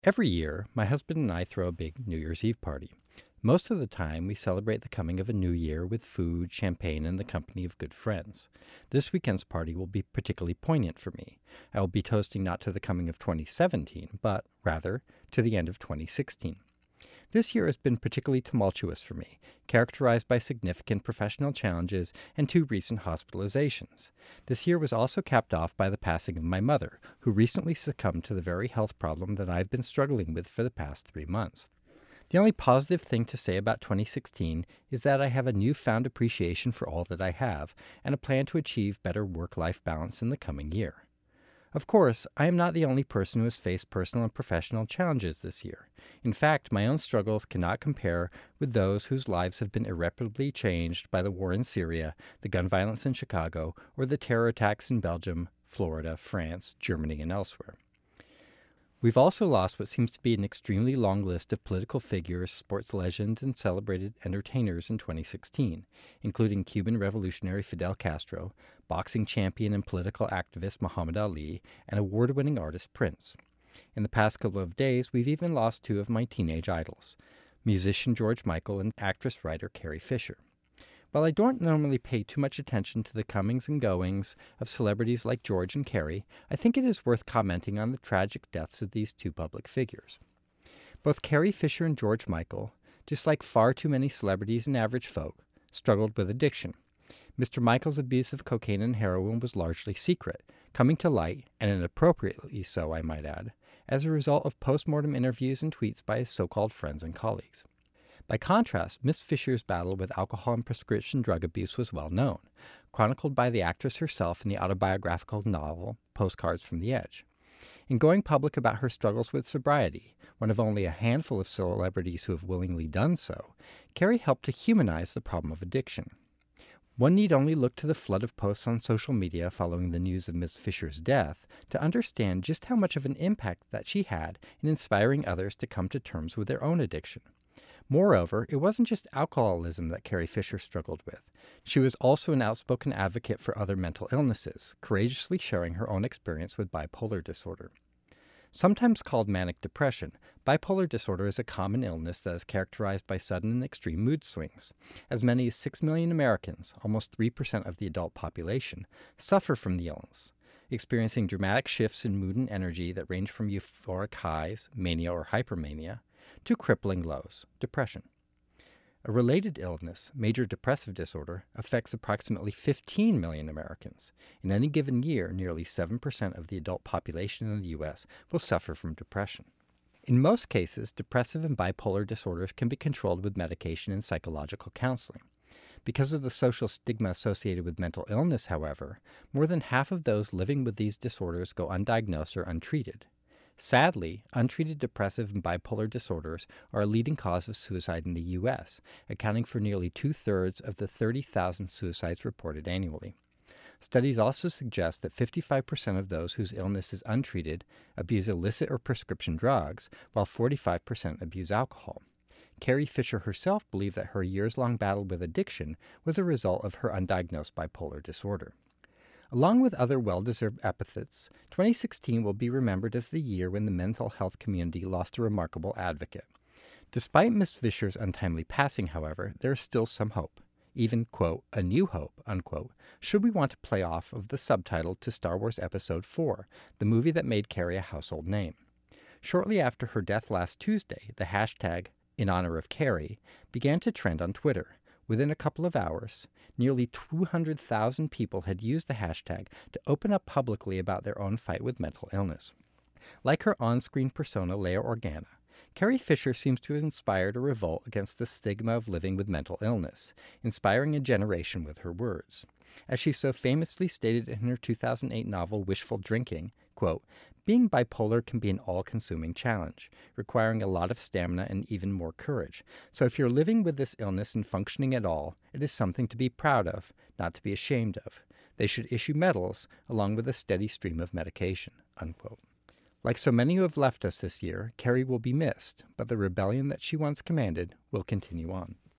Every year, my husband and I throw a big New Year's Eve party. Most of the time, we celebrate the coming of a new year with food, champagne, and the company of good friends. This weekend's party will be particularly poignant for me. I will be toasting not to the coming of 2017, but, rather, to the end of 2016. This year has been particularly tumultuous for me, characterized by significant professional challenges and two recent hospitalizations. This year was also capped off by the passing of my mother, who recently succumbed to the very health problem that I've been struggling with for the past 3 months. The only positive thing to say about 2016 is that I have a newfound appreciation for all that I have, and a plan to achieve better work-life balance in the coming year. Of course, I am not the only person who has faced personal and professional challenges this year. In fact, my own struggles cannot compare with those whose lives have been irreparably changed by the war in Syria, the gun violence in Chicago, or the terror attacks in Belgium, Florida, France, Germany, and elsewhere. We've also lost what seems to be an extremely long list of political figures, sports legends, and celebrated entertainers in 2016, including Cuban revolutionary Fidel Castro, boxing champion and political activist Muhammad Ali, and award-winning artist Prince. In the past couple of days, we've even lost two of my teenage idols, musician George Michael and actress-writer Carrie Fisher. While I don't normally pay too much attention to the comings and goings of celebrities like George and Carrie, I think it is worth commenting on the tragic deaths of these two public figures. Both Carrie Fisher and George Michael, just like far too many celebrities and average folk, struggled with addiction. Mr. Michael's abuse of cocaine and heroin was largely secret, coming to light, and inappropriately so, I might add, as a result of post-mortem interviews and tweets by his so-called friends and colleagues. By contrast, Miss Fisher's battle with alcohol and prescription drug abuse was well known, chronicled by the actress herself in the autobiographical novel Postcards from the Edge. In going public about her struggles with sobriety, one of only a handful of celebrities who have willingly done so, Carrie helped to humanize the problem of addiction. One need only look to the flood of posts on social media following the news of Miss Fisher's death to understand just how much of an impact that she had in inspiring others to come to terms with their own addiction. Moreover, it wasn't just alcoholism that Carrie Fisher struggled with. She was also an outspoken advocate for other mental illnesses, courageously sharing her own experience with bipolar disorder. Sometimes called manic depression, bipolar disorder is a common illness that is characterized by sudden and extreme mood swings. As many as 6 million Americans, almost 3% of the adult population, suffer from the illness, experiencing dramatic shifts in mood and energy that range from euphoric highs, mania or hypermania, to crippling lows, depression. A related illness, major depressive disorder, affects approximately 15 million Americans. In any given year, nearly 7% of the adult population in the U.S. will suffer from depression. In most cases, depressive and bipolar disorders can be controlled with medication and psychological counseling. Because of the social stigma associated with mental illness, however, more than half of those living with these disorders go undiagnosed or untreated. Sadly, untreated depressive and bipolar disorders are a leading cause of suicide in the U.S., accounting for nearly 2/3 of the 30,000 suicides reported annually. Studies also suggest that 55% of those whose illness is untreated abuse illicit or prescription drugs, while 45% abuse alcohol. Carrie Fisher herself believed that her years-long battle with addiction was a result of her undiagnosed bipolar disorder. Along with other well-deserved epithets, 2016 will be remembered as the year when the mental health community lost a remarkable advocate. Despite Miss Fisher's untimely passing, however, there is still some hope. Even, quote, a new hope, unquote, should we want to play off of the subtitle to Star Wars Episode 4, the movie that made Carrie a household name. Shortly after her death last Tuesday, the hashtag, in honor of Carrie, began to trend on Twitter. Within a couple of hours, nearly 200,000 people had used the hashtag to open up publicly about their own fight with mental illness. Like her on-screen persona Leia Organa, Carrie Fisher seems to have inspired a revolt against the stigma of living with mental illness, inspiring a generation with her words. As she so famously stated in her 2008 novel Wishful Drinking, quote, being bipolar can be an all-consuming challenge, requiring a lot of stamina and even more courage. So if you're living with this illness and functioning at all, it is something to be proud of, not to be ashamed of. They should issue medals along with a steady stream of medication, unquote. Like so many who have left us this year, Carrie will be missed, but the rebellion that she once commanded will continue on.